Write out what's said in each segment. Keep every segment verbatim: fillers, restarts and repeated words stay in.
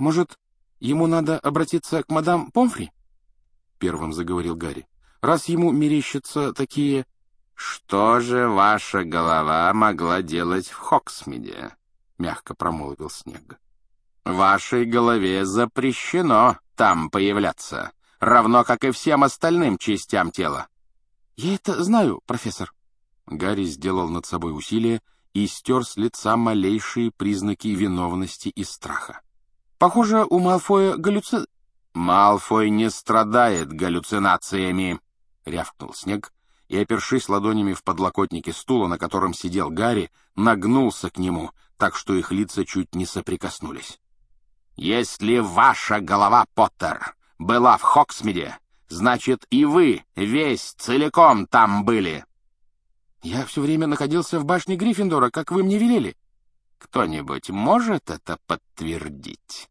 «Может, ему надо обратиться к мадам Помфри?» — первым заговорил Гарри. «Раз ему мерещатся такие...» «Что же ваша голова могла делать в Хоксмиде?» — мягко промолвил Снегг. «Вашей голове запрещено там появляться, равно как и всем остальным частям тела». «Я это знаю, профессор». Гарри сделал над собой усилие и стер с лица малейшие признаки виновности и страха. «Похоже, у Малфоя галлюци...» «Малфой не страдает галлюцинациями», — рявкнул Снегг, и, опершись ладонями в подлокотнике стула, на котором сидел Гарри, нагнулся к нему, так что их лица чуть не соприкоснулись. «Если ваша голова, Поттер, была в Хоксмиде, значит, и вы весь целиком там были». «Я все время находился в башне Гриффиндора, как вы мне велели». «Кто-нибудь может это подтвердить?»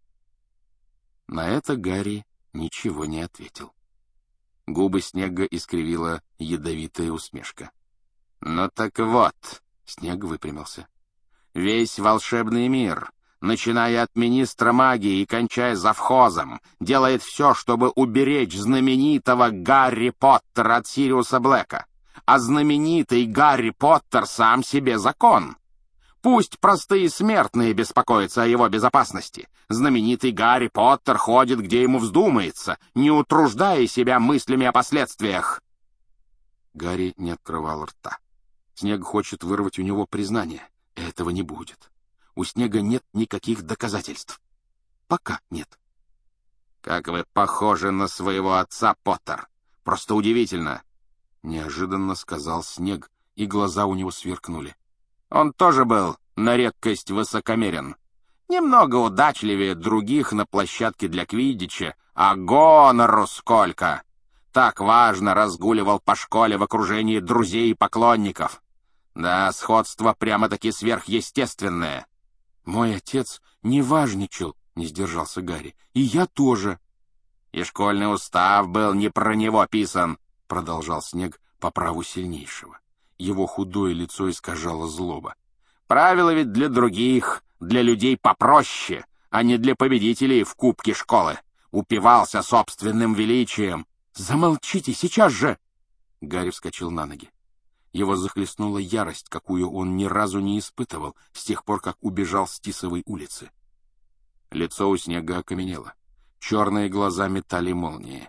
На это Гарри ничего не ответил. Губы Снегга искривила ядовитая усмешка. «Ну так вот», — Снегг выпрямился, — «весь волшебный мир, начиная от министра магии и кончая завхозом, делает все, чтобы уберечь знаменитого Гарри Поттера от Сириуса Блэка. А знаменитый Гарри Поттер сам себе закон. Пусть простые смертные беспокоятся о его безопасности. Знаменитый Гарри Поттер ходит, где ему вздумается, не утруждая себя мыслями о последствиях». Гарри не открывал рта. Снегг хочет вырвать у него признание. Этого не будет. У Снегга нет никаких доказательств. Пока нет. «Как вы похожи на своего отца, Поттер! Просто удивительно!» — неожиданно сказал Снегг, и глаза у него сверкнули. «Он тоже был на редкость высокомерен. Немного удачливее других на площадке для квиддича, а гонору сколько! Так важно разгуливал по школе в окружении друзей и поклонников. Да, сходство прямо-таки сверхъестественное». «Мой отец не важничал», — не сдержался Гарри, — «и я тоже». «И школьный устав был не про него писан», — продолжал Снегг по праву сильнейшего. Его худое лицо искажало злоба. «Правила ведь для других, для людей попроще, а не для победителей в кубке школы. Упивался собственным величием». «Замолчите сейчас же!» Гарри вскочил на ноги. Его захлестнула ярость, какую он ни разу не испытывал с тех пор, как убежал с Тисовой улицы. Лицо у Снегга окаменело. Черные глаза метали молнии.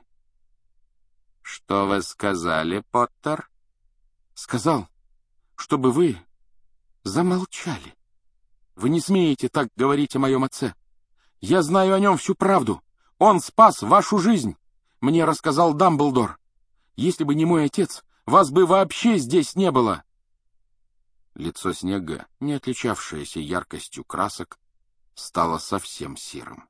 «Что вы сказали, Поттер?» «Сказал, чтобы вы замолчали. Вы не смеете так говорить о моем отце. Я знаю о нем всю правду. Он спас вашу жизнь. Мне рассказал Дамблдор. Если бы не мой отец, вас бы вообще здесь не было». Лицо Снегга, не отличавшееся яркостью красок, стало совсем серым.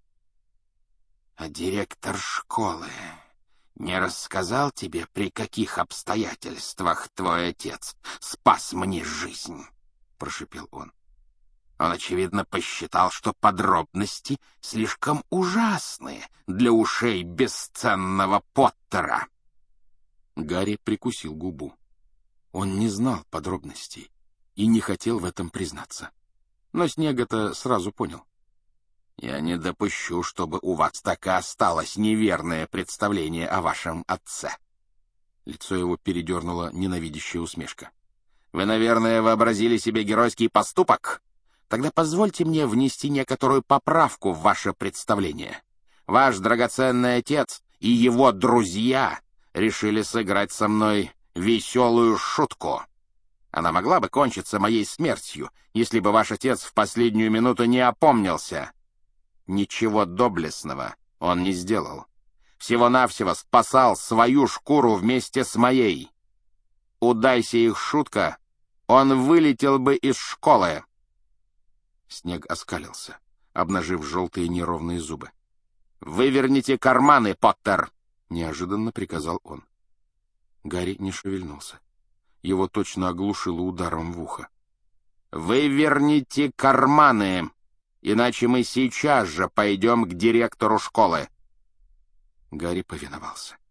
«А директор школы не рассказал тебе, при каких обстоятельствах твой отец спас мне жизнь?» — прошипел он. «Он, очевидно, посчитал, что подробности слишком ужасные для ушей бесценного Поттера». Гарри прикусил губу. Он не знал подробностей и не хотел в этом признаться. Но Снегг это сразу понял. «Я не допущу, чтобы у вас так и осталось неверное представление о вашем отце». Лицо его передернула ненавидящая усмешка. «Вы, наверное, вообразили себе геройский поступок? Тогда позвольте мне внести некоторую поправку в ваше представление. Ваш драгоценный отец и его друзья решили сыграть со мной веселую шутку. Она могла бы кончиться моей смертью, если бы ваш отец в последнюю минуту не опомнился. Ничего доблестного он не сделал. Всего-навсего спасал свою шкуру вместе с моей. Удайся их шутка, он вылетел бы из школы». Снегг оскалился, обнажив желтые неровные зубы. «Выверните карманы, Поттер!» — неожиданно приказал он. Гарри не шевельнулся. Его точно оглушило ударом в ухо. «Выверните карманы, иначе мы сейчас же пойдем к директору школы». Гарри повиновался.